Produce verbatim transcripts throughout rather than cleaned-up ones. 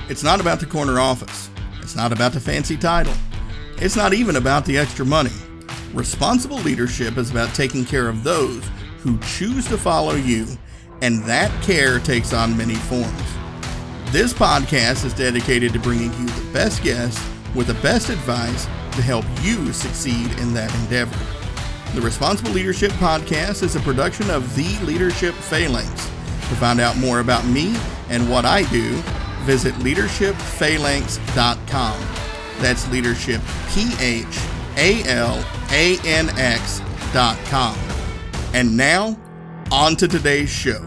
It's not about the corner office. It's not about the fancy title. It's not even about the extra money. Responsible leadership is about taking care of those who choose to follow you, and that care takes on many forms. This podcast is dedicated to bringing you the best guests with the best advice to help you succeed in that endeavor. The Responsible Leadership Podcast is a production of The Leadership Phalanx. To find out more about me and what I do, visit leadership phalanx dot com. That's leadership, P H A L A N X dot com. And now, on to today's show.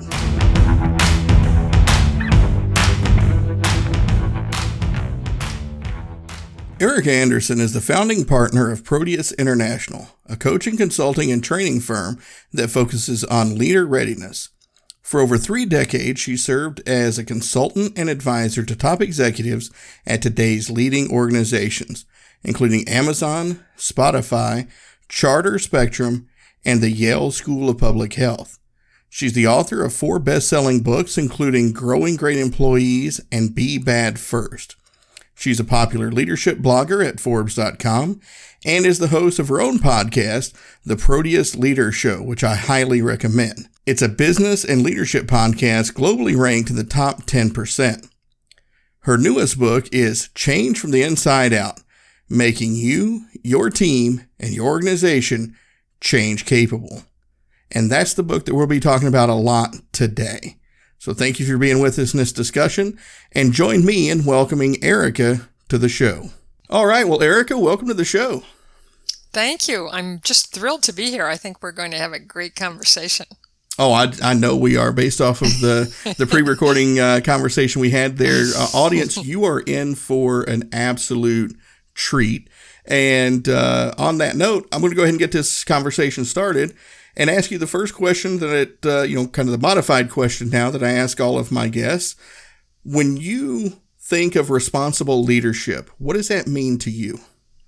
Erica Anderson is the founding partner of Proteus International, a coaching, consulting, and training firm that focuses on leader readiness. For over three decades, she served as a consultant and advisor to top executives at today's leading organizations, including Amazon, Spotify, Charter Spectrum, and the Yale School of Public Health. She's the author of four best-selling books, including Growing Great Employees and Be Bad First. She's a popular leadership blogger at Forbes dot com and is the host of her own podcast, The Proteus Leader Show, which I highly recommend. It's a business and leadership podcast globally ranked in the top ten percent. Her newest book is Change from the Inside Out, Making You, Your Team, and Your Organization Change Capable. And that's the book that we'll be talking about a lot today. So thank you for being with us in this discussion, and join me in welcoming Erica to the show. All right, well, Erica, welcome to the show. Thank you. I'm just thrilled to be here. I think we're going to have a great conversation. Oh, I, I know we are, based off of the, the pre-recording uh, conversation we had there. Uh, audience, you are in for an absolute treat. And uh, on that note, I'm going to go ahead and get this conversation started and ask you the first question that, it, uh, you know, kind of the modified question now that I ask all of my guests. When you think of responsible leadership, what does that mean to you?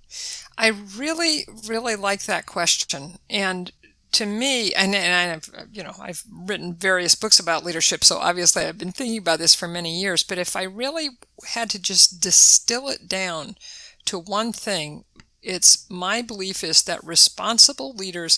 I really, really like that question. And to me, and, and I've, you know, I've written various books about leadership, so obviously I've been thinking about this for many years. But if I really had to just distill it down to one thing, it's my belief is that responsible leaders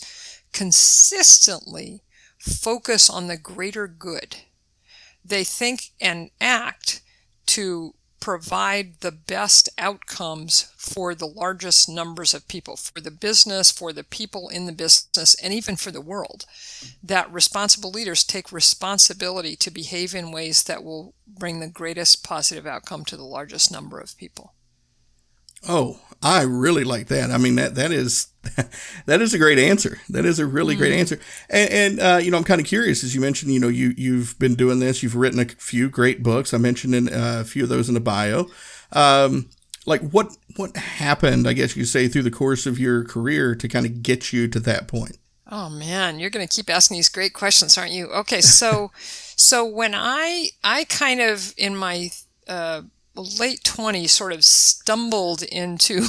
consistently focus on the greater good. They think and act to provide the best outcomes for the largest numbers of people, for the business, for the people in the business, and even for the world. That responsible leaders take responsibility to behave in ways that will bring the greatest positive outcome to the largest number of people. Oh, I really like that. I mean, that that is that is a great answer. That is a really mm. great answer. And, and uh, you know, I'm kind of curious, as you mentioned, you know, you you've been doing this. You've written a few great books. I mentioned in, uh, a few of those in the bio. Um, like, what what happened? I guess you could say through the course of your career to kind of get you to that point. Oh man, you're going to keep asking these great questions, aren't you? Okay, so so when I I kind of in my uh, late twenties sort of stumbled into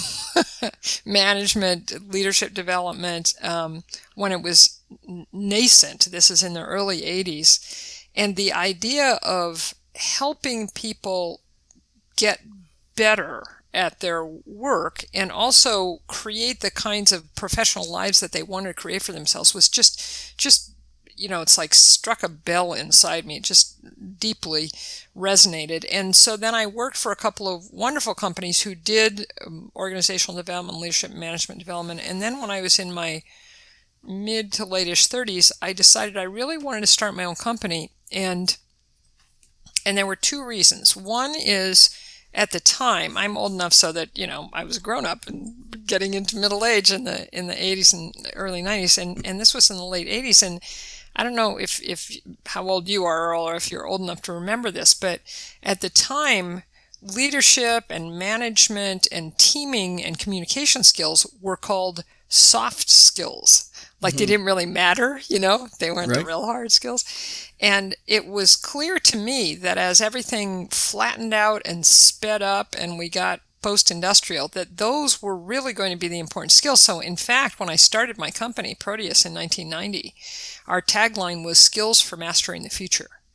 management, leadership development um, when it was nascent. This is in the early eighties. And the idea of helping people get better at their work and also create the kinds of professional lives that they wanted to create for themselves was just, just you know, it's like struck a bell inside me. It just deeply resonated. And so then I worked for a couple of wonderful companies who did um, organizational development, leadership management development. And then when I was in my mid to late-ish thirties, I decided I really wanted to start my own company. And and there were two reasons. One is, at the time, I'm old enough so that, you know, I was grown up and getting into middle age in the in the eighties and early nineties. And, and this was in the late eighties. And I don't know if, if how old you are, Earl, or if you're old enough to remember this, but at the time, leadership and management and teaming and communication skills were called soft skills. Like mm-hmm. they didn't really matter, you know, they weren't right. the real hard skills. And it was clear to me that as everything flattened out and sped up and we got post-industrial, that those were really going to be the important skills. So in fact, when I started my company, Proteus, in nineteen ninety, our tagline was skills for mastering the future.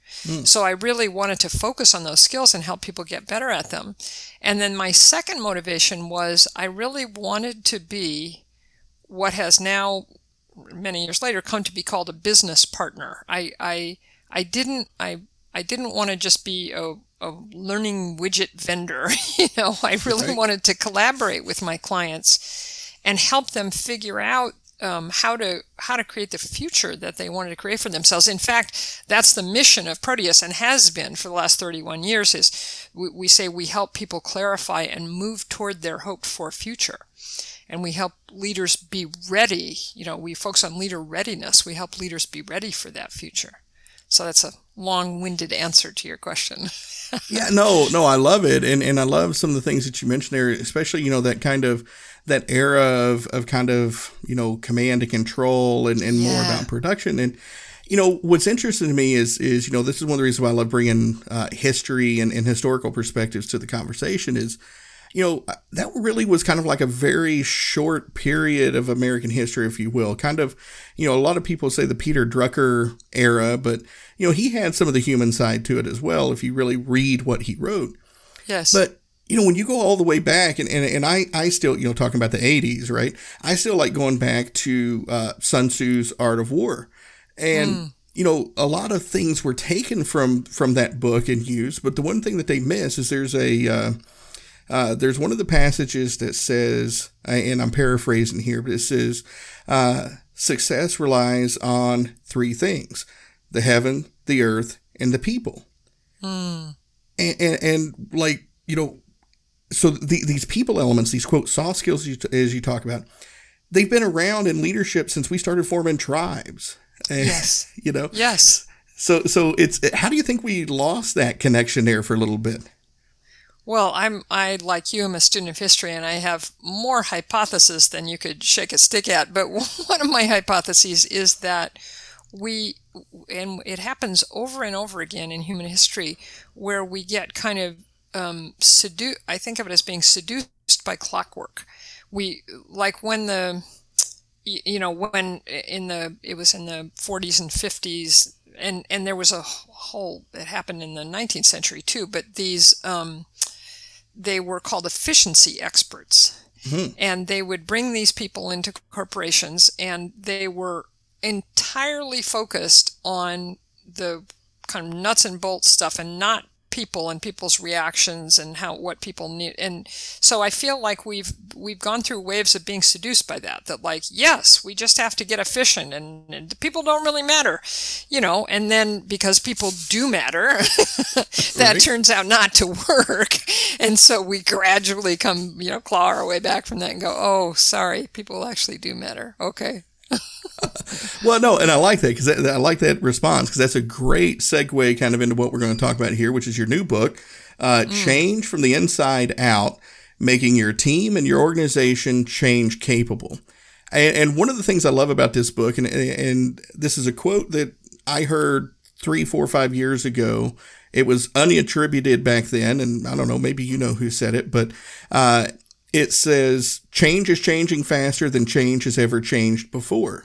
Mm. So I really wanted to focus on those skills and help people get better at them. And then my second motivation was I really wanted to be what has now, many years later, come to be called a business partner. I I I didn't I I didn't want to just be a, a learning widget vendor. You know, I really Right. wanted to collaborate with my clients and help them figure out um, how to how to create the future that they wanted to create for themselves. In fact, that's the mission of Proteus and has been for the last thirty-one years. Is we, we say we help people clarify and move toward their hoped for future. And we help leaders be ready. You know, we focus on leader readiness. We help leaders be ready for that future. So that's a long-winded answer to your question. Yeah, no, no, I love it. And and I love some of the things that you mentioned there, especially, you know, that kind of, that era of, of kind of, you know, command and control and, and more Yeah. about production. And, you know, what's interesting to me is, is, you know, this is one of the reasons why I love bringing uh, history and, and historical perspectives to the conversation is, you know, that really was kind of like a very short period of American history, if you will. Kind of, you know, a lot of people say the Peter Drucker era, but, you know, he had some of the human side to it as well, if you really read what he wrote. Yes. But, you know, when you go all the way back, and, and, and I, I still, you know, talking about the eighties, right? I still like going back to uh, Sun Tzu's Art of War. And, Mm. you know, a lot of things were taken from, from that book and used, but the one thing that they miss is there's a... Uh, Uh, there's one of the passages that says, and I'm paraphrasing here, but it says, uh, success relies on three things: the heaven, the earth, and the people. Mm. And, and, and like, you know, so the, these people elements, these quote soft skills, as you, as you talk about, they've been around in leadership since we started forming tribes. And, Yes. You know, Yes. so, so it's, how do you think we lost that connection there for a little bit? Well, I'm I like you am a student of history, and I have more hypotheses than you could shake a stick at. But one of my hypotheses is that we, and it happens over and over again in human history, where we get kind of um, seduced. I think of it as being seduced by clockwork. We like when the, you know, when in the it was in the forties and fifties. And, and there was a whole, it happened in the nineteenth century too, but these, um, they were called efficiency experts. Mm-hmm. And they would bring these people into corporations, and they were entirely focused on the kind of nuts and bolts stuff and not people and people's reactions and how what people need. And so I feel like we've we've gone through waves of being seduced by that that like, yes, we just have to get efficient, and, and the people don't really matter, you know. And then because people do matter, that Right. turns out not to work. And so we gradually come, you know, claw our way back from that and go, oh, sorry, people actually do matter. Okay. Well, no, and I like that because I like that response because that's a great segue kind of into what we're going to talk about here, which is your new book, uh, Mm. Change from the Inside Out, Making Your Team and Your Organization Change Capable. And, and one of the things I love about this book, and, and this is a quote that I heard three, four, five years ago. It was unattributed back then, and I don't know, maybe you know who said it, but uh, it says, change is changing faster than change has ever changed before.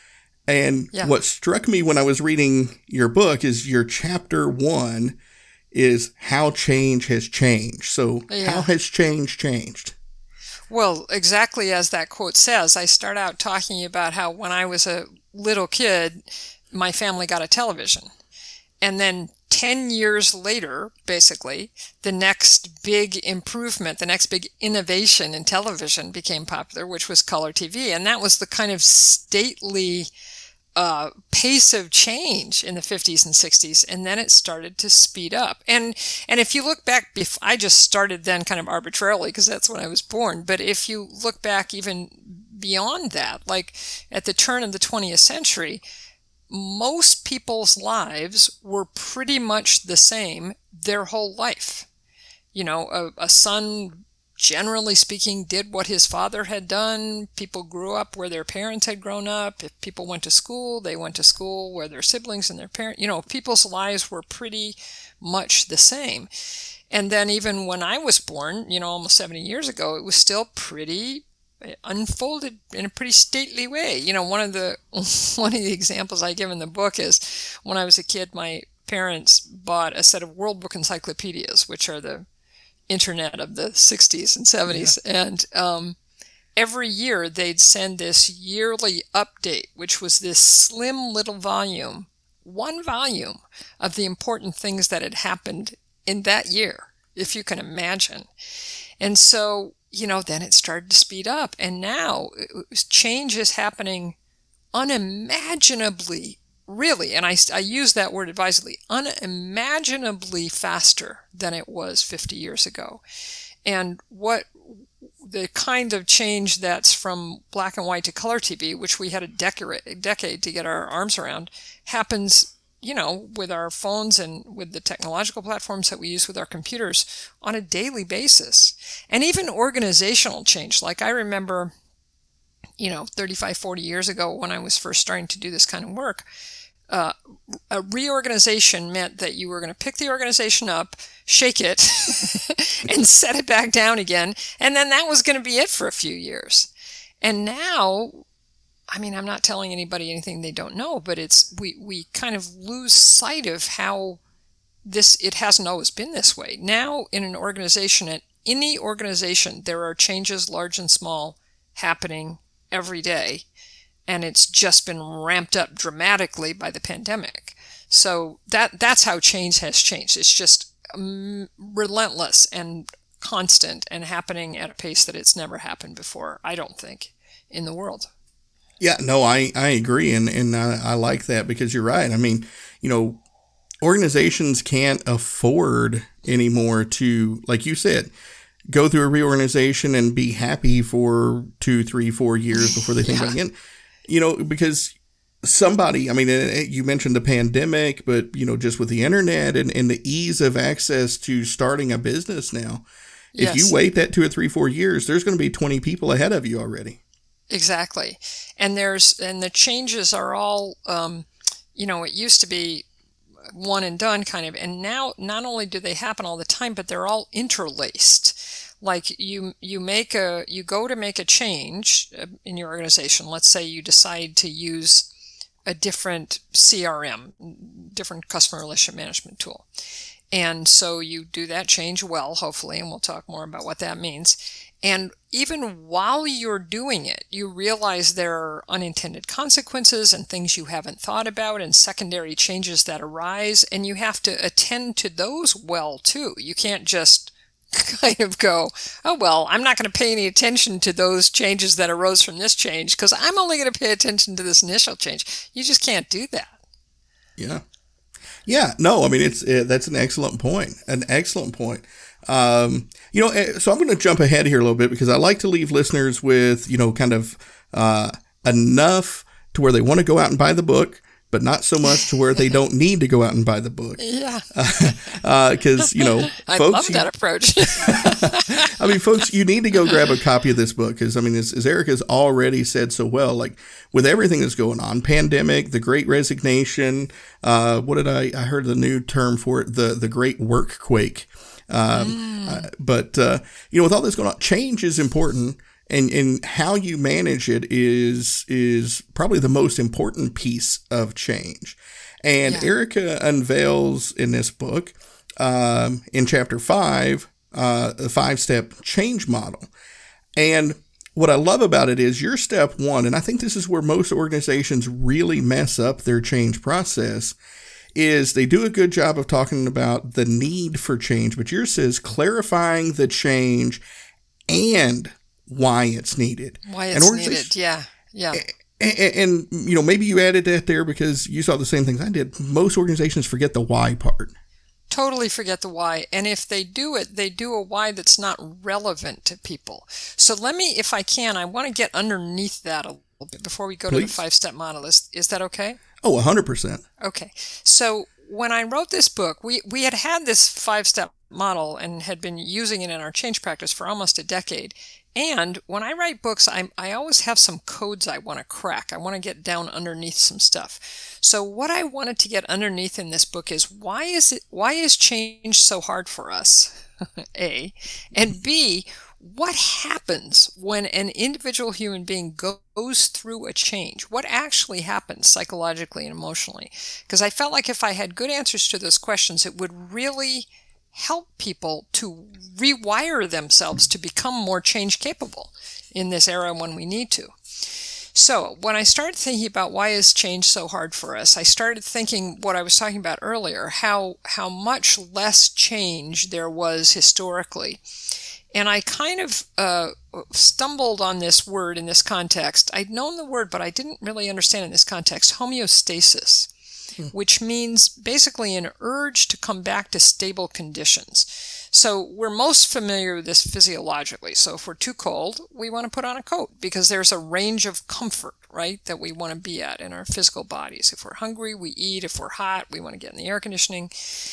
And Yeah. what struck me when I was reading your book is your chapter one is how change has changed. So Yeah. how has change changed? Well, exactly as that quote says, I start out talking about how when I was a little kid, my family got a television. And then ten years later, basically, the next big improvement, the next big innovation in television became popular, which was color T V. And that was the kind of stately uh, pace of change in the fifties and sixties. And then it started to speed up. And and if you look back, bef- I just started then kind of arbitrarily because that's when I was born. But if you look back even beyond that, like at the turn of the twentieth century, most people's lives were pretty much the same their whole life. You know, a, a son, generally speaking, did what his father had done. People grew up where their parents had grown up. If people went to school, they went to school where their siblings and their parents, you know, people's lives were pretty much the same. And then even when I was born, you know, almost seventy years ago, it was still pretty unfolded in a pretty stately way. You know, one of the one of the examples I give in the book is when I was a kid, my parents bought a set of World Book encyclopedias, which are the internet of the sixties and seventies. Yeah. And um, every year they'd send this yearly update, which was this slim little volume, one volume of the important things that had happened in that year, if you can imagine. And so, you know, then it started to speed up. And now it was, change is happening unimaginably, really, and I, I use that word advisedly, unimaginably faster than it was fifty years ago. And what the kind of change that's from black and white to color T V, which we had a decade, a decade to get our arms around, happens, you know, with our phones and with the technological platforms that we use with our computers on a daily basis. And even organizational change. Like I remember, you know, thirty-five, forty years ago when I was first starting to do this kind of work, uh, a reorganization meant that you were going to pick the organization up, shake it, and set it back down again. And then that was going to be it for a few years. And now, I mean, I'm not telling anybody anything they don't know, but it's we, we kind of lose sight of how this, it hasn't always been this way. Now in an organization, at any organization, there are changes large and small happening every day, and it's just been ramped up dramatically by the pandemic. So that that's how change has changed. It's just um, relentless and constant and happening at a pace that it's never happened before, I don't think, in the world. Yeah, no, I, I agree, and, and I, I like that because you're right. I mean, you know, organizations can't afford anymore to, like you said, go through a reorganization and be happy for two, three, four years before they think yeah. about it again. You know, because somebody, I mean, you mentioned the pandemic, but, you know, just with the internet and, and the ease of access to starting a business now, if yes. you wait that two or three, four years, there's going to be twenty people ahead of you already. Exactly. And there's, and the changes are all, um, you know, it used to be one and done kind of, and now not only do they happen all the time, but they're all interlaced. Like you, you make a, you go to make a change in your organization. Let's say you decide to use a different C R M, different customer relationship management tool. And so you do that change well, hopefully, and we'll talk more about what that means. And even while you're doing it, you realize there are unintended consequences and things you haven't thought about and secondary changes that arise, and you have to attend to those well, too. You can't just kind of go, oh, well, I'm not going to pay any attention to those changes that arose from this change because I'm only going to pay attention to this initial change. You just can't do that. Yeah. Yeah. No, I mean, it's uh, that's an excellent point, an excellent point. Um, you know, so I'm going to jump ahead here a little bit because I like to leave listeners with, you know, kind of uh, enough to where they want to go out and buy the book, but not so much to where they don't need to go out and buy the book. Yeah. Because, uh, you know, I folks, love that you, approach. I mean, folks, you need to go grab a copy of this book because, I mean, as, as Erica's already said so well, like with everything that's going on, pandemic, the Great Resignation, uh, what did I, I heard the new term for it, the, the Great Workquake. Um, mm. uh, but, uh, you know, with all this going on, change is important, and, and how you manage it is, is probably the most important piece of change. And yeah. Erica unveils in this book, um, in chapter five, uh, a five step change model. And what I love about it is your step one, and I think this is where most organizations really mess up their change process, is they do a good job of talking about the need for change, but yours says clarifying the change and why it's needed. Why it's needed, yeah, yeah. And, and, and, you know, maybe you added that there because you saw the same things I did. Most organizations forget the why part. Totally forget the why. And if they do it, they do a why that's not relevant to people. So let me, if I can, I want to get underneath that a little bit before we go Please. to the five-step model. Is, is that okay? Oh, one hundred percent. Okay. So when I wrote this book, we, we had had this five-step model and had been using it in our change practice for almost a decade. And when I write books, I I always have some codes I want to crack. I want to get down underneath some stuff. So what I wanted to get underneath in this book is why is it why is change so hard for us? A. And B, what happens when an individual human being goes through a change? What actually happens psychologically and emotionally? Because I felt like if I had good answers to those questions, it would really help people to rewire themselves to become more change capable in this era when we need to. So when I started thinking about why is change so hard for us, I started thinking what I was talking about earlier, how how much less change there was historically. And I kind of uh, stumbled on this word in this context. I'd known the word, but I didn't really understand in this context, homeostasis, hmm. which means basically an urge to come back to stable conditions. So we're most familiar with this physiologically. So if we're too cold, we want to put on a coat because there's a range of comfort, right, that we want to be at in our physical bodies. If we're hungry, we eat. If we're hot, we want to get in the air conditioning.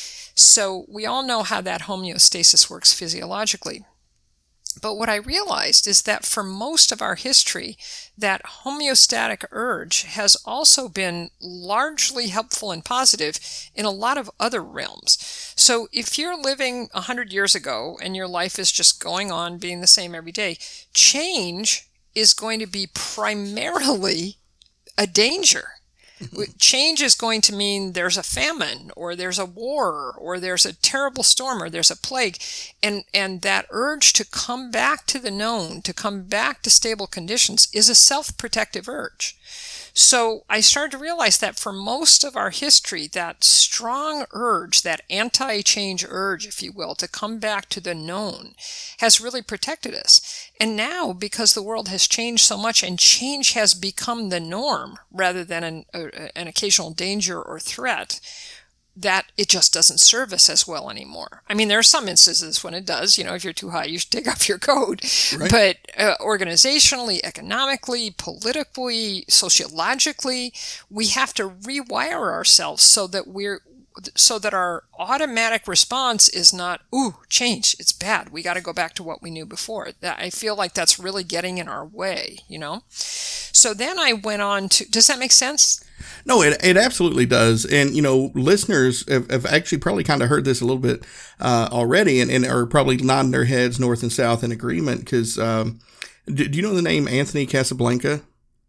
So we all know how that homeostasis works physiologically. But what I realized is that for most of our history, that homeostatic urge has also been largely helpful and positive in a lot of other realms. So if you're living one hundred years ago and your life is just going on being the same every day, change is going to be primarily a danger. Change is going to mean there's a famine or there's a war or there's a terrible storm or there's a plague. And, and that urge to come back to the known, to come back to stable conditions is a self-protective urge. So I started to realize that for most of our history, that strong urge, that anti-change urge, if you will, to come back to the known has really protected us. And now, because the world has changed so much and change has become the norm rather than an, a, an occasional danger or threat, that it just doesn't serve us as well anymore. I mean, there are some instances when it does. You know, if you're too high, you should take off your coat. Right. But uh, organizationally, economically, politically, sociologically, we have to rewire ourselves so that we're so that our automatic response is not, ooh, change, it's bad. We got to go back to what we knew before. I feel like that's really getting in our way, you know? So then I went on to, does that make sense? No, it it absolutely does. And, you know, listeners have, have actually probably kind of heard this a little bit uh, already and, and are probably nodding their heads north and south in agreement because um, do, do you know the name Anthony Casablanca?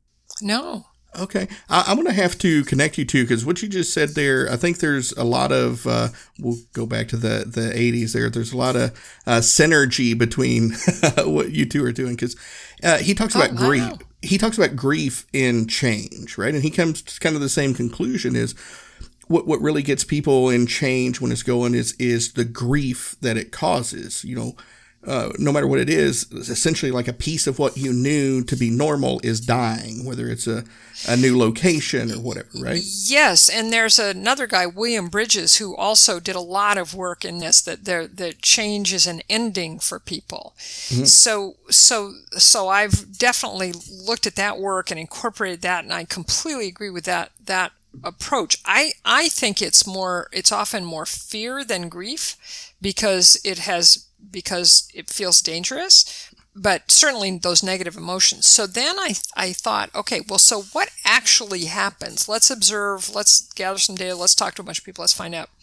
No. Okay. I, I'm going to have to connect you to because what you just said there, I think there's a lot of, uh, we'll go back to the, the eighties there. There's a lot of uh, synergy between what you two are doing because uh, he talks about oh, grief. Wow. He talks about grief in change, right? And he comes to kind of the same conclusion is what what really gets people in change when it's going is is the grief that it causes, you know, uh, no matter what it is, essentially like a piece of what you knew to be normal is dying, whether it's a, a new location or whatever, right? Yes, and there's another guy, William Bridges, who also did a lot of work in this, that there that change is an ending for people. Mm-hmm. So so so I've definitely looked at that work and incorporated that, and I completely agree with that that approach. I, I think it's more it's often more fear than grief because it has because it feels dangerous, but certainly those negative emotions. So then I I thought, okay, well, so what actually happens? Let's observe, let's gather some data, let's talk to a bunch of people, let's find out.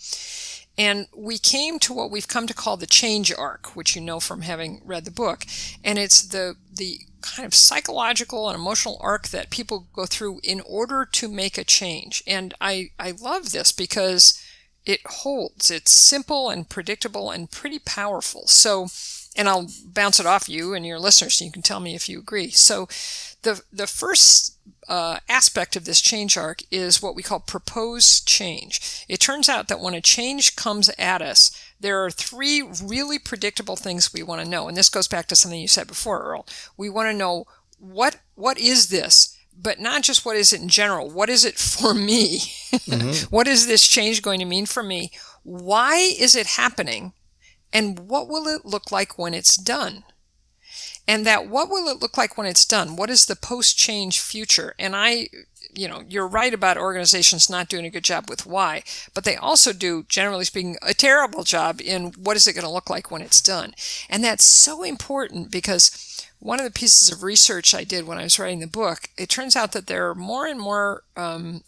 And we came to what we've come to call the change arc, which you know from having read the book. And it's the the kind of psychological and emotional arc that people go through in order to make a change. And I, I love this because it holds. It's simple and predictable and pretty powerful. So, and I'll bounce it off you and your listeners so you can tell me if you agree. So the the first uh, aspect of this change arc is what we call proposed change. It turns out that when a change comes at us, there are three really predictable things we want to know. And this goes back to something you said before, Earl. We want to know what what is this? But not just what is it in general. What is it for me? Mm-hmm. What is this change going to mean for me? Why is it happening? And what will it look like when it's done? And that what will it look like when it's done? What is the post-change future? And I, you know, you're right about organizations not doing a good job with why, but they also do, generally speaking, a terrible job in what is it going to look like when it's done. And that's so important because one of the pieces of research I did when I was writing the book, it turns out that there are more and more um,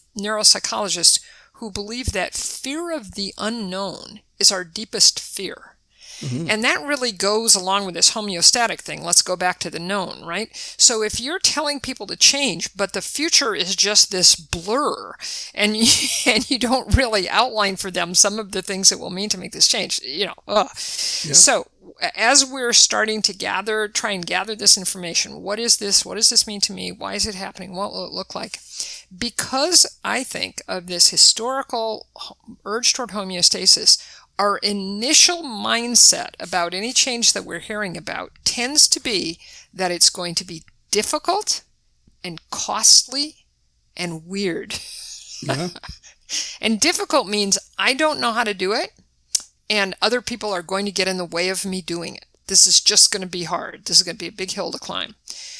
neuropsychologists who believe that fear of the unknown is our deepest fear. Mm-hmm. And that really goes along with this homeostatic thing. Let's go back to the known, right? So if you're telling people to change, but the future is just this blur, and you, and you don't really outline for them some of the things it will mean to make this change, you know, ugh. Yeah. So as we're starting to gather, try and gather this information, what is this? What does this mean to me? Why is it happening? What will it look like? Because I think of this historical urge toward homeostasis, our initial mindset about any change that we're hearing about tends to be that it's going to be difficult and costly and weird. Yeah. And difficult means I don't know how to do it, and other people are going to get in the way of me doing it. This is just going to be hard. This is going to be a big hill to climb.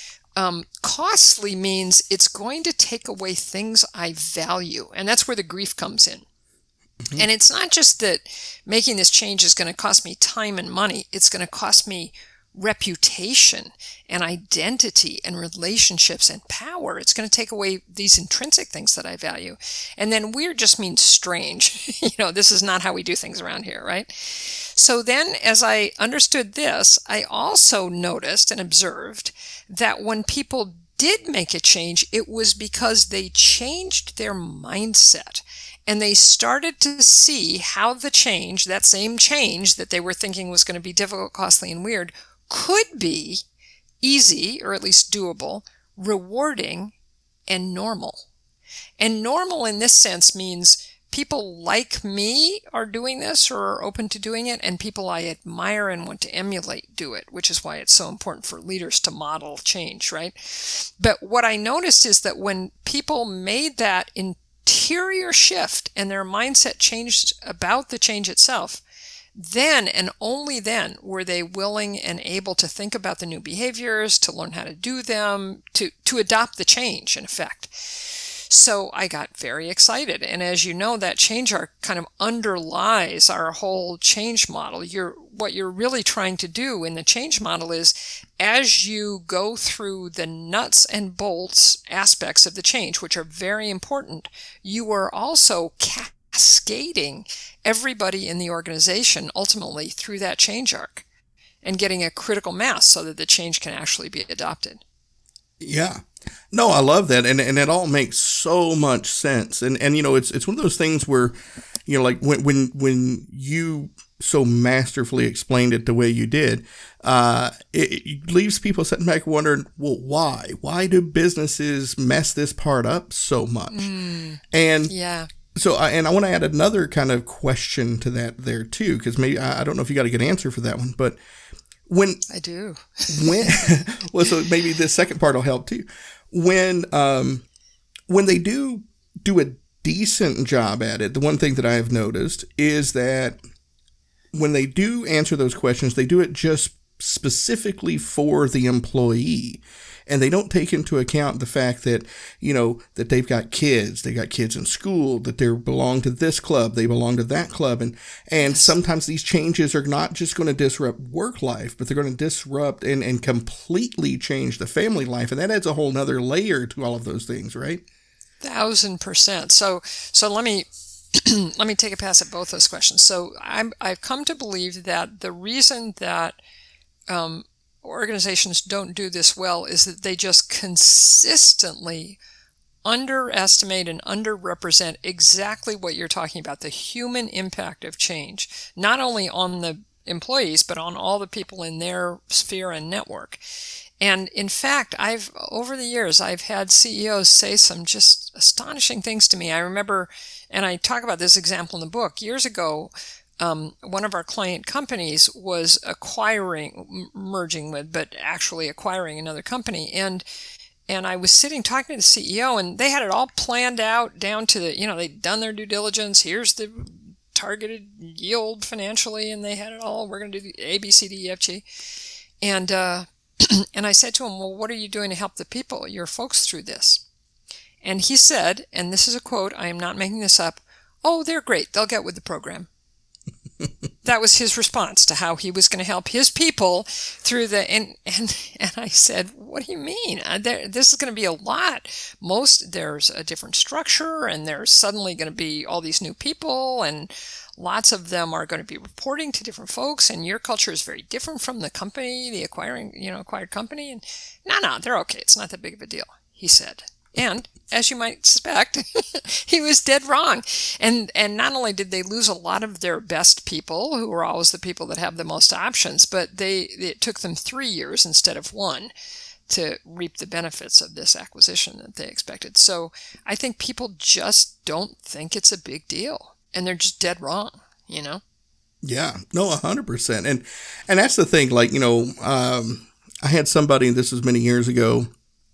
Um, costly means it's going to take away things I value, and that's where the grief comes in. Mm-hmm. And it's not just that making this change is going to cost me time and money. It's going to cost me reputation and identity and relationships and power. It's going to take away these intrinsic things that I value. And then weird just means strange. You know, this is not how we do things around here, right? So then as I understood this, I also noticed and observed that when people did make a change, it was because they changed their mindset. And they started to see how the change, that same change that they were thinking was going to be difficult, costly, and weird, could be easy, or at least doable, rewarding, and normal. And normal in this sense means people like me are doing this or are open to doing it, and people I admire and want to emulate do it, which is why it's so important for leaders to model change, right? But what I noticed is that when people made that interior shift and their mindset changed about the change itself, then and only then were they willing and able to think about the new behaviors, to learn how to do them, to, to adopt the change, in effect. So I got very excited. And as you know, that change arc kind of underlies our whole change model. You're, what you're really trying to do in the change model is, as you go through the nuts and bolts aspects of the change, which are very important, you are also cascading everybody in the organization ultimately through that change arc and getting a critical mass so that the change can actually be adopted. Yeah. No, I love that. And and it all makes so much sense. And, and you know, it's it's one of those things where, you know, like when when, when you so masterfully explained it the way you did, uh, it, it leaves people sitting back wondering, well, why? Why do businesses mess this part up so much? Mm, and yeah. So, I, and I want to add another kind of question to that there too, because maybe, I, I don't know if you got a good answer for that one, but when I do, when, well, so maybe the second part will help too. When, um, when they do do a decent job at it, the one thing that I have noticed is that when they do answer those questions, they do it just specifically for the employee. And they don't take into account the fact that, you know, that they've got kids, they got kids in school, that they belong to this club, they belong to that club. And, and sometimes these changes are not just going to disrupt work life, but they're going to disrupt and, and completely change the family life. And that adds a whole nother layer to all of those things, right? Thousand percent. So, so let me, let me take a pass at both those questions. So I'm, I've come to believe that the reason that, um, organizations don't do this well is that they just consistently underestimate and underrepresent exactly what you're talking about, the human impact of change, not only on the employees, but on all the people in their sphere and network. And in fact, I've, over the years, I've had C E Os say some just astonishing things to me. I remember, and I talk about this example in the book, years ago, Um, one of our client companies was acquiring, merging with, but actually acquiring another company. And and I was sitting talking to the C E O, and they had it all planned out down to the, you know, they'd done their due diligence. Here's the targeted yield financially, and they had it all. We're going to do the A, B, C, D, E, F, G. And, uh, and I said to him, well, what are you doing to help the people, your folks, through this? And he said, and this is a quote, I am not making this up, oh, they're great. They'll get with the program. That was his response to how he was going to help his people through the, and, and, and I said, what do you mean? There, this is going to be a lot. Most, there's a different structure, and there's suddenly going to be all these new people and lots of them are going to be reporting to different folks, and your culture is very different from the company, the acquiring, you know, acquired company. And no, no, they're okay. It's not that big of a deal, he said. And as you might suspect, he was dead wrong. And and not only did they lose a lot of their best people, who were always the people that have the most options, but they it took them three years instead of one to reap the benefits of this acquisition that they expected. So I think people just don't think it's a big deal, and they're just dead wrong, you know? Yeah, no, a hundred percent. And, and that's the thing, like, you know, um, I had somebody, this was many years ago,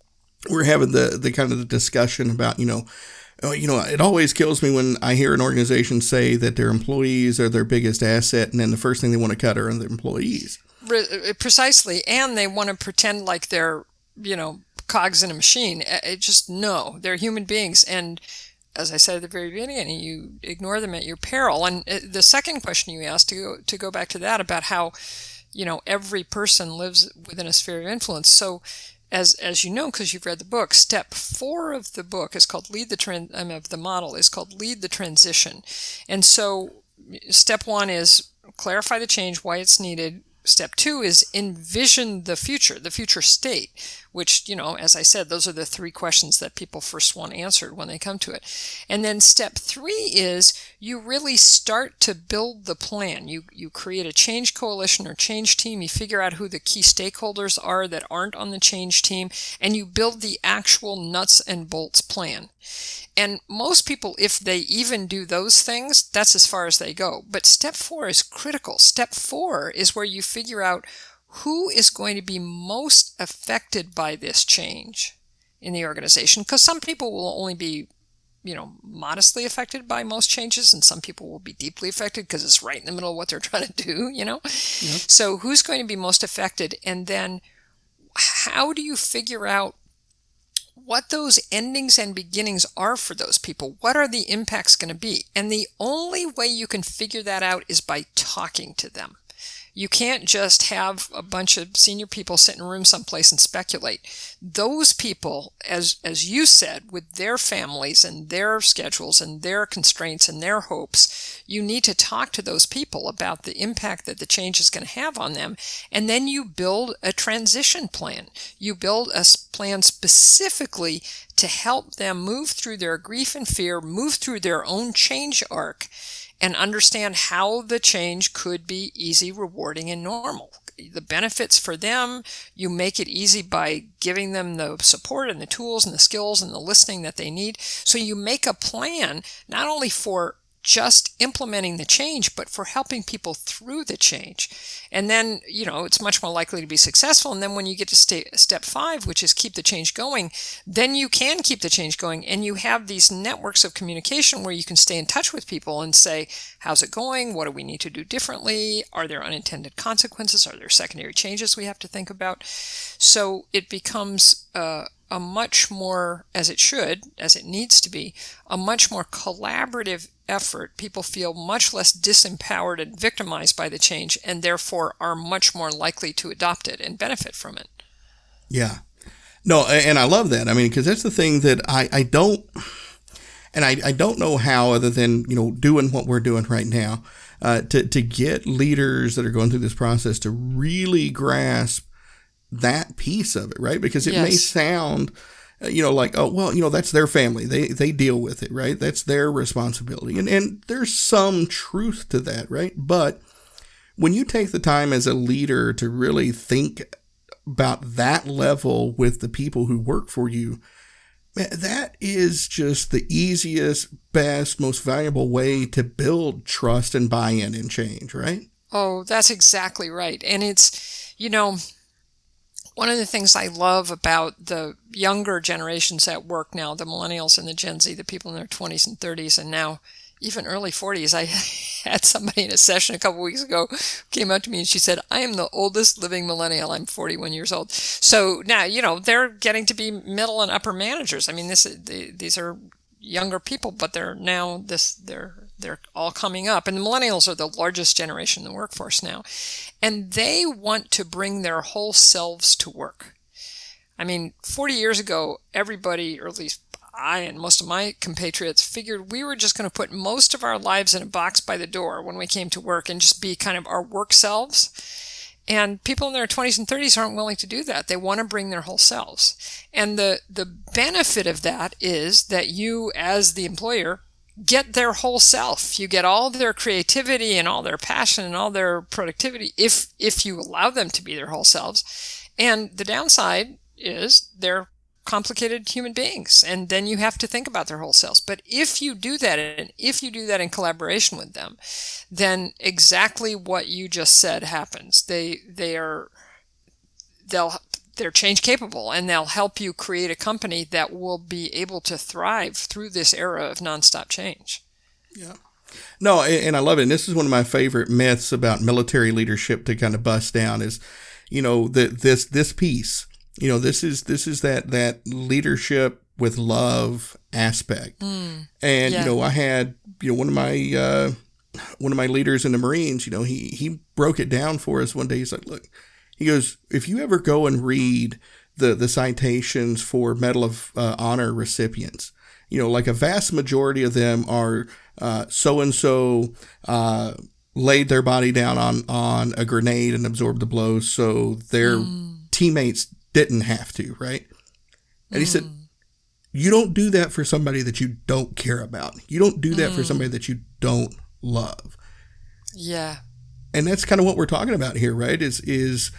we we're having the, the kind of the discussion about, you know, oh, you know, it always kills me when I hear an organization say that their employees are their biggest asset, and then the first thing they want to cut are the employees. Precisely. And they want to pretend like they're, you know, cogs in a machine. It just, no, they're human beings. And as I said at the very beginning, you ignore them at your peril. And the second question you asked, to go, to go back to that, about how, you know, every person lives within a sphere of influence. So as as you know, because you've read the book, step four of the book is called Lead the Trend, I mean, of the model is called Lead the Transition. And so step one is clarify the change, why it's needed. Step two is envision the future, the future state, which, you know, as I said, those are the three questions that people first want answered when they come to it. And then step three is you really start to build the plan. You you create a change coalition or change team. You figure out who the key stakeholders are that aren't on the change team, and you build the actual nuts and bolts plan. And most people, if they even do those things, that's as far as they go. But step four is critical. Step four is where you figure out who is going to be most affected by this change in the organization. Because some people will only be, you know, modestly affected by most changes, and some people will be deeply affected because it's right in the middle of what they're trying to do, you know? Yep. So who's going to be most affected? And then how do you figure out what those endings and beginnings are for those people? What are the impacts going to be? And the only way you can figure that out is by talking to them. You can't just have a bunch of senior people sit in a room someplace and speculate. Those people, as as you said, with their families and their schedules and their constraints and their hopes, you need to talk to those people about the impact that the change is going to have on them. And then you build a transition plan. You build a plan specifically to help them move through their grief and fear, move through their own change arc, and understand how the change could be easy, rewarding, and normal. The benefits for them, you make it easy by giving them the support and the tools and the skills and the listening that they need. So you make a plan not only for just implementing the change, but for helping people through the change. And then, you know, it's much more likely to be successful. And then when you get to st- step five, which is keep the change going, then you can keep the change going. And you have these networks of communication where you can stay in touch with people and say, how's it going? What do we need to do differently? Are there unintended consequences? Are there secondary changes we have to think about? So it becomes uh, a much more, as it should, as it needs to be, a much more collaborative effort. People feel much less disempowered and victimized by the change, and therefore are much more likely to adopt it and benefit from it. Yeah. No, and I love that. I mean, because that's the thing that I, I don't, and I, I don't know how, other than, you know, doing what we're doing right now, uh, to, to get leaders that are going through this process to really grasp that piece of it, right? Because it yes. may sound, you know, like, oh, well, you know, that's their family. They they deal with it, right? That's their responsibility. And and there's some truth to that, right? But when you take the time as a leader to really think about that level with the people who work for you, that is just the easiest, best, most valuable way to build trust and buy-in and change, right? Oh, that's exactly right. And it's, you know, one of the things I love about the younger generations at work now, the millennials and the Gen Z, the people in their twenties and thirties, and now even early forties. I had somebody in a session a couple weeks ago came up to me and she said, I am the oldest living millennial. I'm forty-one years old. So now, you know, they're getting to be middle and upper managers. I mean, this these are younger people, but they're now this they're they're all coming up. And the millennials are the largest generation in the workforce now. And they want to bring their whole selves to work. I mean, forty years ago, everybody, or at least I and most of my compatriots figured we were just going to put most of our lives in a box by the door when we came to work and just be kind of our work selves. And people in their twenties and thirties aren't willing to do that. They want to bring their whole selves. And the, the benefit of that is that you, as the employer, get their whole self. You get all their creativity and all their passion and all their productivity if if you allow them to be their whole selves. And the downside is they're complicated human beings, and then you have to think about their whole selves. But if you do that, and if you do that in collaboration with them, then exactly what you just said happens. They they are they'll they're change capable, and they'll help you create a company that will be able to thrive through this era of nonstop change. Yeah. No, and I love it. And this is one of my favorite myths about military leadership to kind of bust down is, you know, that this this piece. You know, this is this is that that leadership with love aspect. Mm, and, yeah. you know, I had, you know, one of my uh, one of my leaders in the Marines, you know, he he broke it down for us one day. He's like, look, he goes, if you ever go and read the, the citations for Medal of uh, Honor recipients, you know, like a vast majority of them are uh, so-and-so uh, laid their body down on, on a grenade and absorbed the blows so their mm. teammates didn't have to, right? And he mm. said, you don't do that for somebody that you don't care about. You don't do that mm. for somebody that you don't love. Yeah. And that's kind of what we're talking about here, right? Is is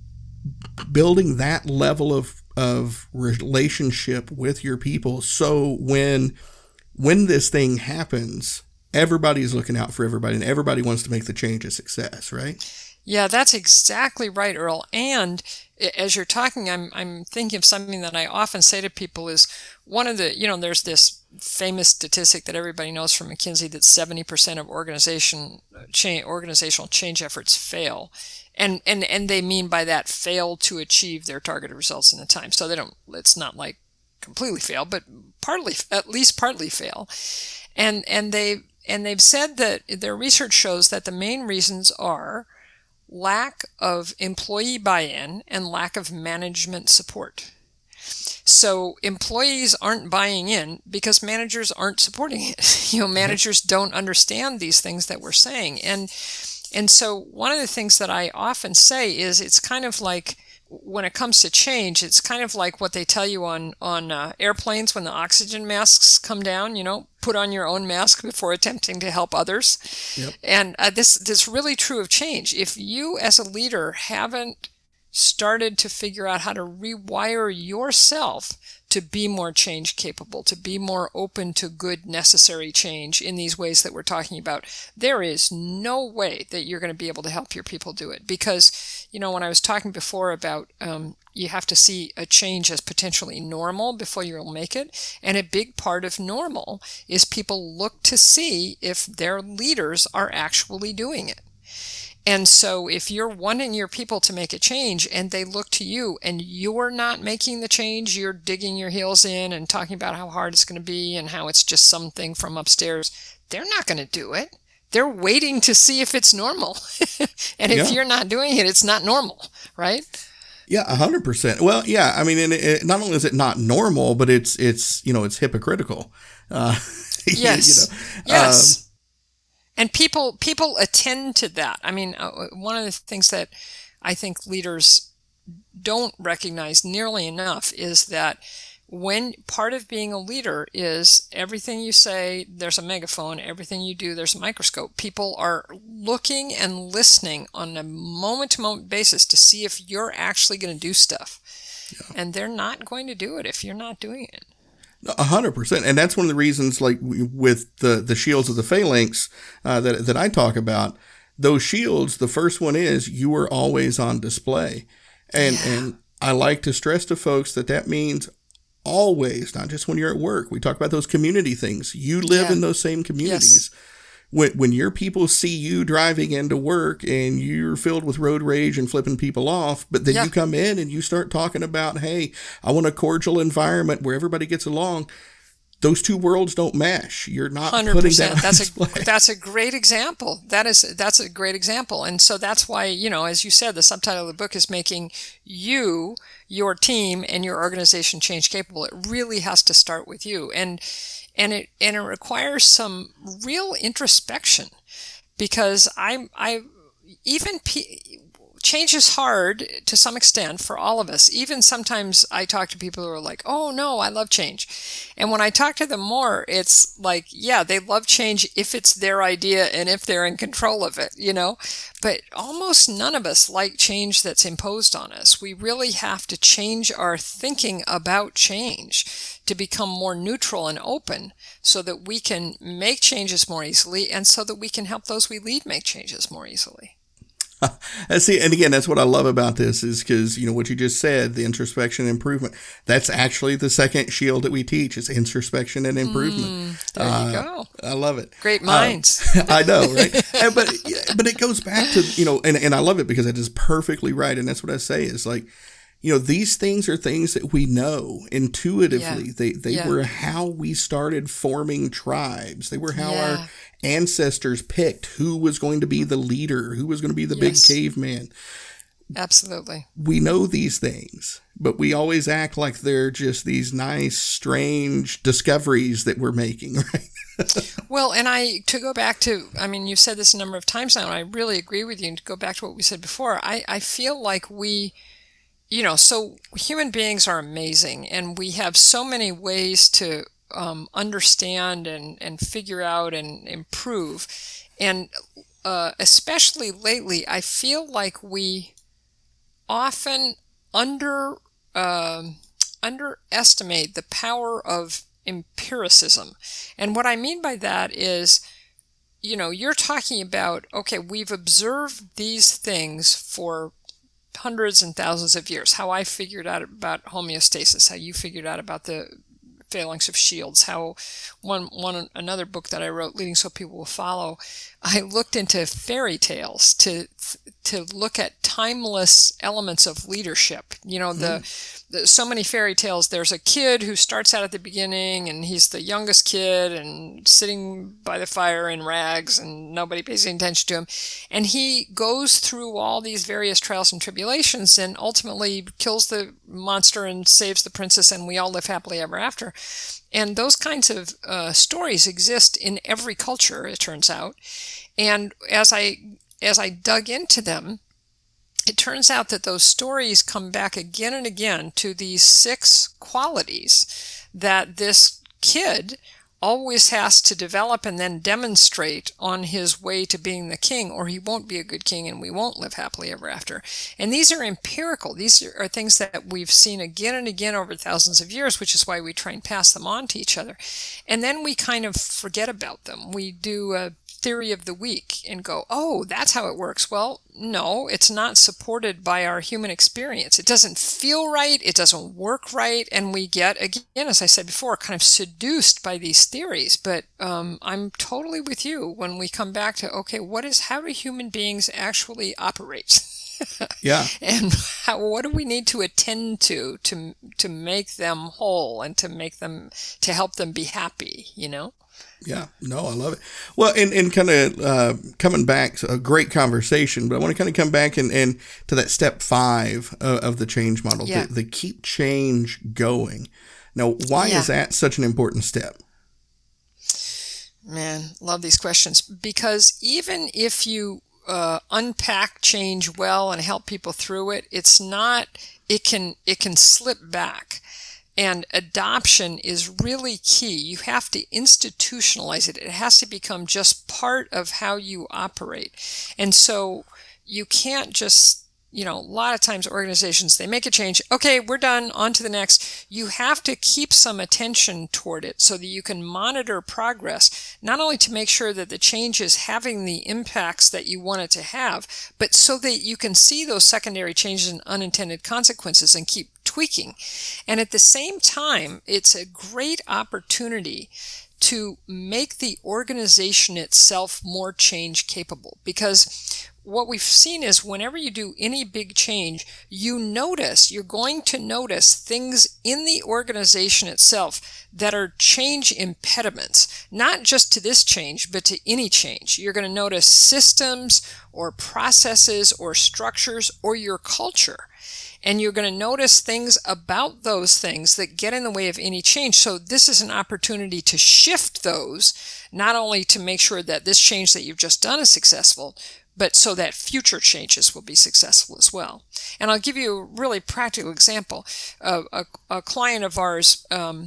building that level of of relationship with your people so when when this thing happens, everybody's looking out for everybody and everybody wants to make the change a success, right? Yeah, that's exactly right, Earl. And as you're talking, I'm I'm thinking of something that I often say to people is one of the, you know, there's this famous statistic that everybody knows from McKinsey that seventy percent of organization change, organizational change efforts fail. And, and, and they mean by that fail to achieve their targeted results in the time. So they don't, it's not like completely fail, but partly, at least partly fail. And, and they, and they've said that their research shows that the main reasons are lack of employee buy-in and lack of management support. So employees aren't buying in because managers aren't supporting it. You know, managers don't understand these things that we're saying. And and so one of the things that I often say is it's kind of like when it comes to change, it's kind of like what they tell you on, on uh, airplanes when the oxygen masks come down, you know, put on your own mask before attempting to help others. Yep. And uh, this, this is really true of change. If you as a leader haven't started to figure out how to rewire yourself to be more change capable, to be more open to good, necessary change in these ways that we're talking about, there is no way that you're going to be able to help your people do it. Because, you know, when I was talking before about um, you have to see a change as potentially normal before you'll make it. And a big part of normal is people look to see if their leaders are actually doing it. And so if you're wanting your people to make a change and they look to you and you're not making the change, you're digging your heels in and talking about how hard it's going to be and how it's just something from upstairs, they're not going to do it. They're waiting to see if it's normal. And if yeah. you're not doing it, it's not normal, right? Yeah, a hundred percent. Well, yeah, I mean, and it, not only is it not normal, but it's, it's, you know, it's hypocritical. Uh, yes. you know, yes. Um, And people people attend to that. I mean, uh, one of the things that I think leaders don't recognize nearly enough is that when part of being a leader is everything you say, there's a megaphone, everything you do, there's a microscope. People are looking and listening on a moment-to-moment basis to see if you're actually going to do stuff. Yeah. And they're not going to do it if you're not doing it. A hundred percent. And that's one of the reasons, like with the, the shields of the phalanx uh, that, that I talk about, those shields, the first one is you are always on display. And, yeah. and I like to stress to folks that that means always, not just when you're at work. We talk about those community things. You live yeah. in those same communities. Yes. When, when your people see you driving into work and you're filled with road rage and flipping people off, but then yeah. you come in and you start talking about, hey, I want a cordial environment where everybody gets along. those two worlds don't mesh. You're not one hundred putting percent. that on That's display. a that's a great example. That is that's a great example. And so that's why, you know, as you said, the subtitle of the book is making you, your team, and your organization change capable. It really has to start with you. And and it and it requires some real introspection, because I I even P, change is hard to some extent for all of us. Even sometimes I talk to people who are like, oh no, I love change. And when I talk to them more, it's like, yeah, they love change if it's their idea and if they're in control of it, you know. But almost none of us like change that's imposed on us. We really have to change our thinking about change to become more neutral and open, so that we can make changes more easily, and so that we can help those we lead make changes more easily. See, and again, that's what I love about this, is because, you know, what you just said, the introspection and improvement, that's actually the second shield that we teach, is introspection and improvement. Mm, there uh, you go. I love it. Great minds. Uh, I know, right? and, but but it goes back to, you know, and, and I love it because it is perfectly right. And that's what I say is like, you know, these things are things that we know intuitively. Yeah. They they yeah. were how we started forming tribes. They were how yeah. our ancestors picked who was going to be the leader, who was going to be the yes. big caveman. Absolutely. We know these things, but we always act like they're just these nice, strange discoveries that we're making, right? Well, and I, to go back to, I mean, you've said this a number of times now, and I really agree with you. And to go back to what we said before, I, I feel like we, you know, so human beings are amazing, and we have so many ways to um, understand and, and figure out and improve. And uh, especially lately, I feel like we often under uh, underestimate the power of empiricism. And what I mean by that is, you know, you're talking about, okay, we've observed these things for hundreds and thousands of years. How I figured out about homeostasis, how you figured out about the phalanx of shields, how one one another book that I wrote, Leading So People Will Follow, I looked into fairy tales to to look at timeless elements of leadership. You know, the, mm. the so many fairy tales, there's a kid who starts out at the beginning and he's the youngest kid and sitting by the fire in rags and nobody pays any attention to him. And he goes through all these various trials and tribulations and ultimately kills the monster and saves the princess, and we all live happily ever after. And those kinds of uh, stories exist in every culture, it turns out. And as I as I dug into them, it turns out that those stories come back again and again to these six qualities that this kid always has to develop and then demonstrate on his way to being the king, or he won't be a good king and we won't live happily ever after. And these are empirical. These are things that we've seen again and again over thousands of years, which is why we try and pass them on to each other. And then we kind of forget about them. We do a theory of the week and go, oh, that's how it works. Well, no, it's not supported by our human experience. It doesn't feel right. It doesn't work right. And we get, again, as I said before, kind of seduced by these theories. But um, I'm totally with you when we come back to, okay, what is, how do human beings actually operate? Yeah. And how, what do we need to attend to, to, to make them whole and to make them, to help them be happy, you know? Yeah, no, I love it. Well, and, and kind of uh, coming back, a great conversation, but I want to kind of come back and, and to that step five uh, of the change model, yeah. the, the keep change going. Now, why yeah. is that such an important step? Man, love these questions. Because even if you uh, unpack change well and help people through it, it's not, it can, it can slip back. And adoption is really key. You have to institutionalize it. It has to become just part of how you operate. And so you can't just, you know, a lot of times organizations, they make a change. Okay, we're done. On to the next. You have to keep some attention toward it so that you can monitor progress, not only to make sure that the change is having the impacts that you want it to have, but so that you can see those secondary changes and unintended consequences and keep tweaking. And at the same time, it's a great opportunity to make the organization itself more change capable, because what we've seen is whenever you do any big change, you notice, you're going to notice things in the organization itself that are change impediments, not just to this change, but to any change. You're going to notice systems or processes or structures or your culture. And you're going to notice things about those things that get in the way of any change. So this is an opportunity to shift those, not only to make sure that this change that you've just done is successful, but so that future changes will be successful as well. And I'll give you a really practical example. Uh, a, a client of ours um,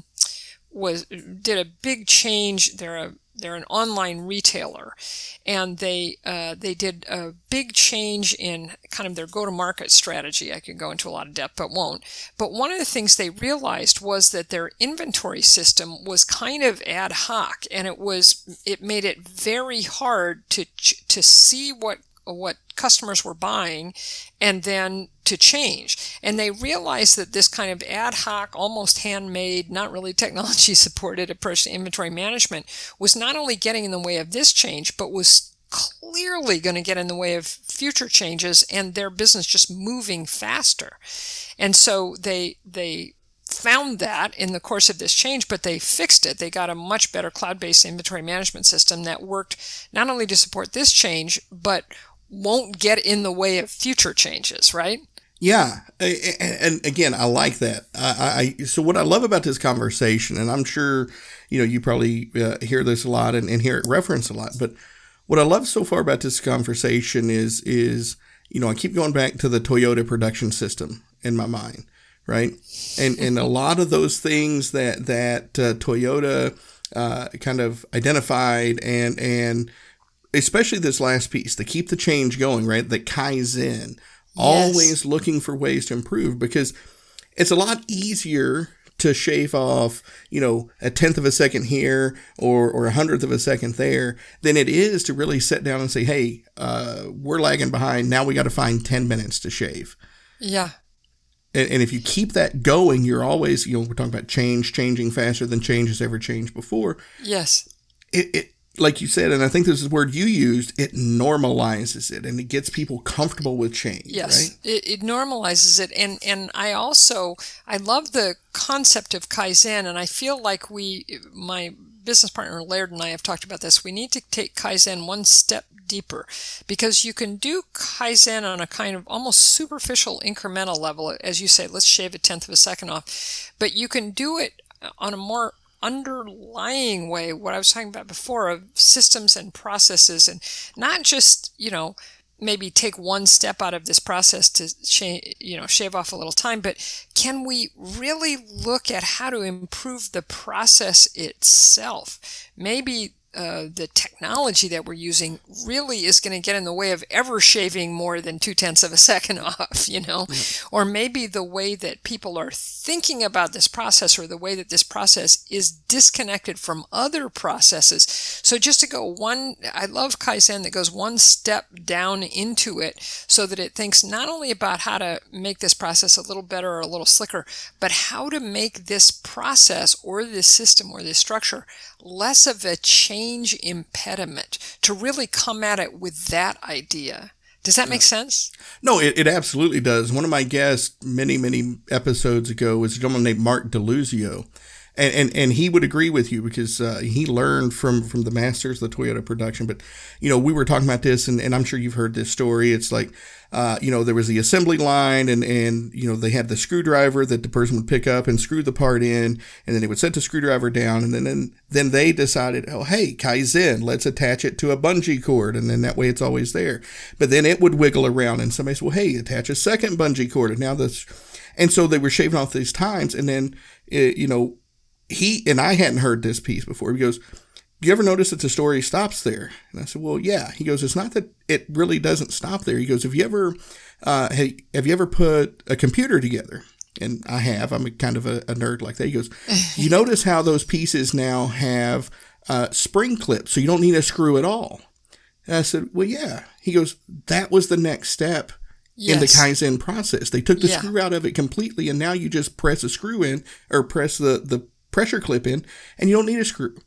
was did a big change. They're a They're an online retailer, and they uh, they did a big change in kind of their go-to-market strategy. I could go into a lot of depth, but won't. But one of the things they realized was that their inventory system was kind of ad hoc, and it was it made it very hard to to see what what customers were buying and then to change. And they realized that this kind of ad hoc, almost handmade, not really technology supported approach to inventory management was not only getting in the way of this change, but was clearly going to get in the way of future changes and their business just moving faster. And so they they found that in the course of this change, but they fixed it. They got a much better cloud-based inventory management system that worked not only to support this change, but won't get in the way of future changes, right? Yeah. And again, I like that. I, I so what I love about this conversation, and I'm sure, you know, you probably uh, hear this a lot and, and hear it referenced a lot, but what I love so far about this conversation is, is, you know, I keep going back to the Toyota production system in my mind, right? And, and a lot of those things that, that uh, Toyota uh, kind of identified and, and, especially this last piece, to keep the change going, right? The Kaizen, always yes. looking for ways to improve, because it's a lot easier to shave off, you know, a tenth of a second here or, or a hundredth of a second there than it is to really sit down and say, hey, uh, we're lagging behind. Now we got to find ten minutes to shave. Yeah. And, and if you keep that going, you're always, you know, we're talking about change, changing faster than change has ever changed before. Yes. It, it Like you said, and I think this is the word you used, it normalizes it and it gets people comfortable with change. Yes, right? it, it normalizes it. And, and I also, I love the concept of Kaizen, and I feel like we, my business partner Laird and I have talked about this, we need to take Kaizen one step deeper, because you can do Kaizen on a kind of almost superficial incremental level. As you say, let's shave a tenth of a second off, but you can do it on a more underlying way, what I was talking about before, of systems and processes, and not just, you know, maybe take one step out of this process to shave, you know, shave off a little time, but can we really look at how to improve the process itself? Maybe Uh, the technology that we're using really is going to get in the way of ever shaving more than two tenths of a second off, you know, mm-hmm. Or maybe the way that people are thinking about this process, or the way that this process is disconnected from other processes. So just to go one, I love Kaizen that goes one step down into it, so that it thinks not only about how to make this process a little better or a little slicker, but how to make this process or this system or this structure less of a change impediment, to really come at it with that idea. Does that make sense? No, it, it absolutely does. One of my guests many, many episodes ago was a gentleman named Mark DeLuzio. And, and and he would agree with you, because uh, he learned from, from the masters of the Toyota production. But, you know, we were talking about this, and, and I'm sure you've heard this story. It's like, uh, you know, there was the assembly line, and, and, you know, they had the screwdriver that the person would pick up and screw the part in, and then they would set the screwdriver down, and then then, then they decided, oh, hey, Kaizen, let's attach it to a bungee cord, and then that way it's always there. But then it would wiggle around, and somebody said, well, hey, attach a second bungee cord, and now this, and so they were shaving off these times, and then, it, you know, He, and I hadn't heard this piece before. He goes, do you ever notice that the story stops there? And I said, well, yeah. He goes, it's not that it really doesn't stop there. He goes, have you ever, uh, hey, have you ever put a computer together? And I have. I'm a kind of a, a nerd like that. He goes, you notice how those pieces now have uh, spring clips, so you don't need a screw at all. And I said, well, yeah. He goes, that was the next step. Yes. In the Kaizen process. They took the yeah. screw out of it completely, and now you just press a screw in, or press the, the pressure clip in, and you don't need a screw.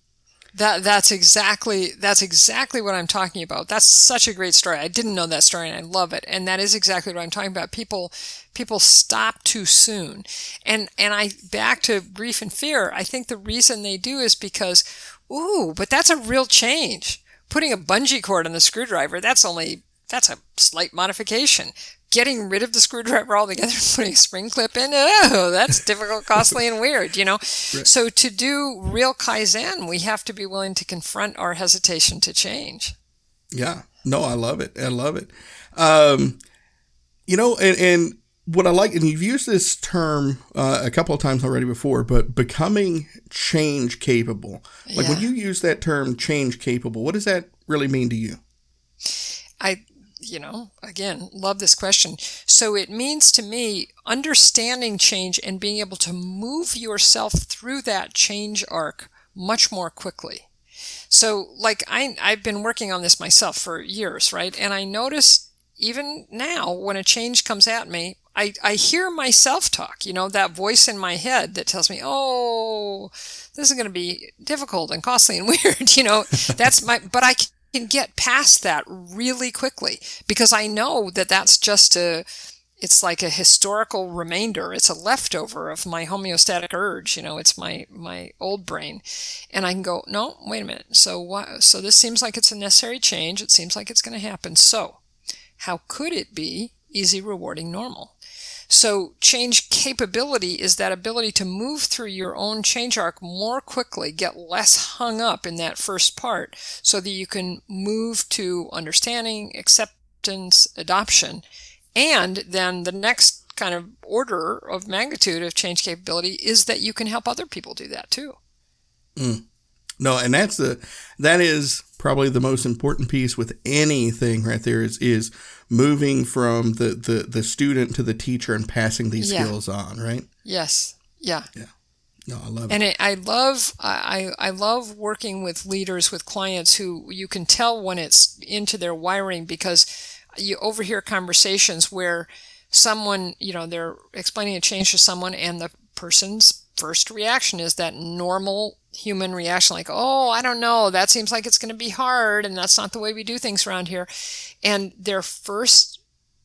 That that's exactly that's exactly what I'm talking about. That's such a great story. I didn't know that story, and I love it. And that is exactly what I'm talking about. People people stop too soon, and and I back to grief and fear. I think the reason they do is because, ooh, but that's a real change. Putting a bungee cord on the screwdriver, that's only that's a slight modification. Getting rid of the screwdriver altogether and putting a spring clip in, oh, that's difficult, costly, and weird, you know? Right. So to do real Kaizen, we have to be willing to confront our hesitation to change. Yeah. No, I love it. I love it. Um, you know, and, and what I like, and you've used this term uh, a couple of times already before, but becoming change capable. Like yeah. when you use that term change capable, what does that really mean to you? I... You know, again, love this question. So it means to me understanding change and being able to move yourself through that change arc much more quickly. So like I, I've been working on this myself for years, right? And I notice even now when a change comes at me, I, I hear myself talk, you know, that voice in my head that tells me, oh, this is going to be difficult and costly and weird, you know, that's my, but I can get past that really quickly because I know that that's just a, it's like a historical remainder. It's a leftover of my homeostatic urge. You know, it's my, my old brain. And I can go, no, wait a minute. So what, so this seems like it's a necessary change. It seems like it's going to happen. So how could it be easy, rewarding, normal? So change capability is that ability to move through your own change arc more quickly, get less hung up in that first part so that you can move to understanding, acceptance, adoption. And then the next kind of order of magnitude of change capability is that you can help other people do that too. Mm. No, and that's the, that is probably the most important piece with anything right there is, is moving from the, the, the student to the teacher and passing these yeah. skills on, right? Yes. Yeah. Yeah. No, I love it. And it, I love, I, I love working with leaders, with clients who you can tell when it's into their wiring because you overhear conversations where someone, you know, they're explaining a change to someone and the person's first reaction is that normal human reaction, like, oh, I don't know, that seems like it's going to be hard and that's not the way we do things around here. And their first,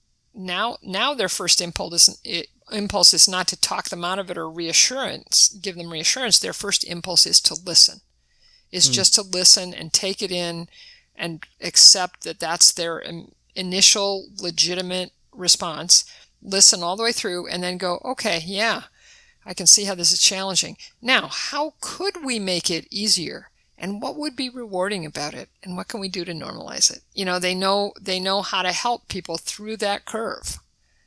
now, now their first impulse is, it, impulse is not to talk them out of it or reassurance, give them reassurance. Their first impulse is to listen, is mm. just to listen and take it in and accept that that's their initial legitimate response, listen all the way through and then go, okay, yeah, I can see how this is challenging. Now, how could we make it easier? And what would be rewarding about it? And what can we do to normalize it? You know, they know they know how to help people through that curve.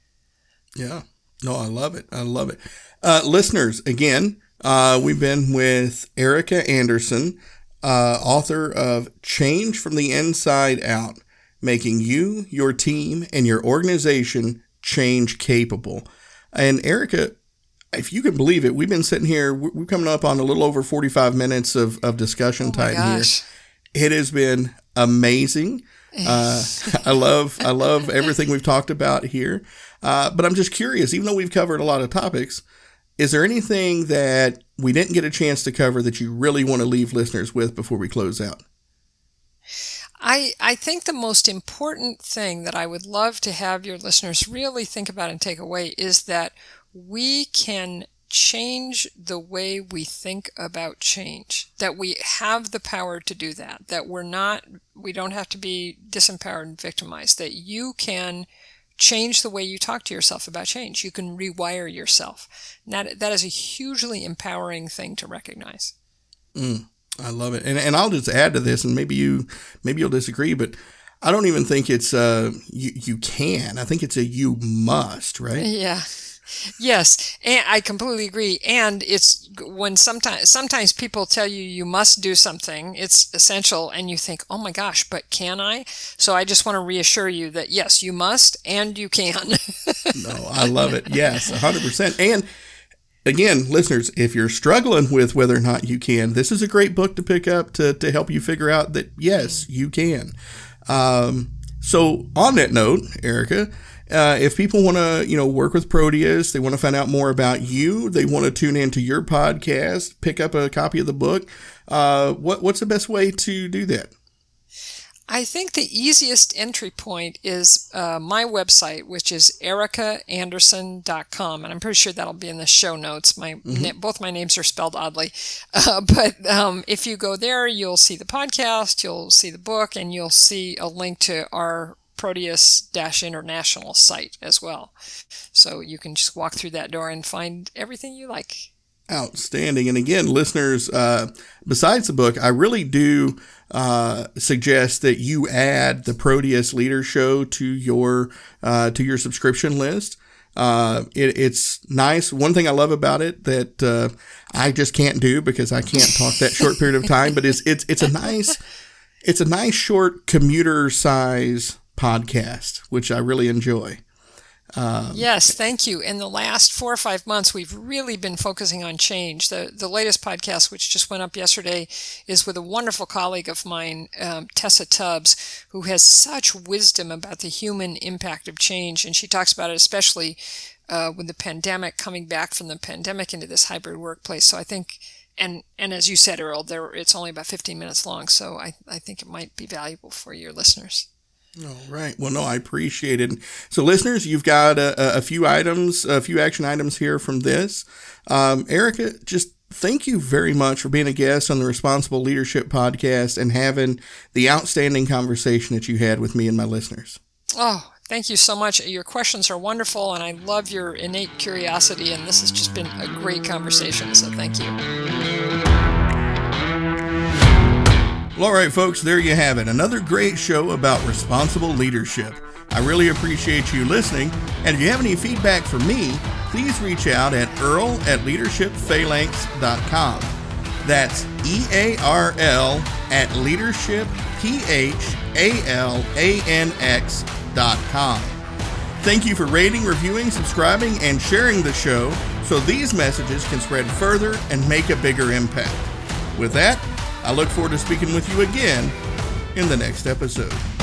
Yeah. No, I love it. I love it. Uh, listeners, again, uh, we've been with Erica Anderson, uh, author of Change from the Inside Out, Making You, Your Team, and Your Organization Change Capable. And Erica, if you can believe it, we've been sitting here, we're coming up on a little over forty-five minutes of, of discussion oh time here. It has been amazing. Uh, I love, I love everything we've talked about here. Uh, but I'm just curious, even though we've covered a lot of topics, is there anything that we didn't get a chance to cover that you really want to leave listeners with before we close out? I, I think the most important thing that I would love to have your listeners really think about and take away is that we can change the way we think about change, that we have the power to do that, that we're not, we don't have to be disempowered and victimized, that you can change the way you talk to yourself about change. You can rewire yourself. And that, that is a hugely empowering thing to recognize. Mm, I love it. And and I'll just add to this, and maybe you, maybe you'll disagree, but I don't even think it's uh you, you can. I think it's a you must, right? Yeah. Yes, and I completely agree. And it's when sometimes sometimes people tell you you must do something, it's essential, and you think, oh my gosh, but can I? So I just want to reassure you that yes, you must and you can. No, I love it. Yes, one hundred percent. And again, listeners, if you're struggling with whether or not you can, this is a great book to pick up to, to help you figure out that yes, you can. Um, So on that note, Erica, uh, if people want to, you know, work with Proteus, they want to find out more about you, they want to tune into your podcast, pick up a copy of the book, uh, what what's the best way to do that? I think the easiest entry point is uh, my website, which is erica anderson dot com, and I'm pretty sure that'll be in the show notes. My mm-hmm. na- both my names are spelled oddly, uh, but um, if you go there, you'll see the podcast, you'll see the book, and you'll see a link to our Proteus-International site as well. So you can just walk through that door and find everything you like. Outstanding. And again, listeners, uh, besides the book, I really do uh, suggest that you add the Proteus Leader Show to your uh, to your subscription list. Uh, it, it's nice. One thing I love about it that uh, I just can't do because I can't talk that short period of time, but it's it's it's a nice it's a nice short commuter size podcast, which I really enjoy. Um, yes, thank you. In the last four or five months, we've really been focusing on change. The the latest podcast, which just went up yesterday, is with a wonderful colleague of mine, um, Tessa Tubbs, who has such wisdom about the human impact of change. And she talks about it especially uh, with the pandemic, coming back from the pandemic into this hybrid workplace. So I think, and and as you said, Earl, there it's only about fifteen minutes long. So I, I think it might be valuable for your listeners. All right. Well, no, I appreciate it. So listeners, you've got a, a few items, a few action items here from this. Um, Erica, just thank you very much for being a guest on the Responsible Leadership Podcast and having the outstanding conversation that you had with me and my listeners. Oh, thank you so much. Your questions are wonderful, and I love your innate curiosity, and this has just been a great conversation, so thank you. Well, all right, folks, there you have it. Another great show about responsible leadership. I really appreciate you listening. And if you have any feedback for me, please reach out at earl at leadership phalanx dot com. That's E A R L at leadership P H A L A N X dot com. Thank you for rating, reviewing, subscribing, and sharing the show so these messages can spread further and make a bigger impact. With that, I look forward to speaking with you again in the next episode.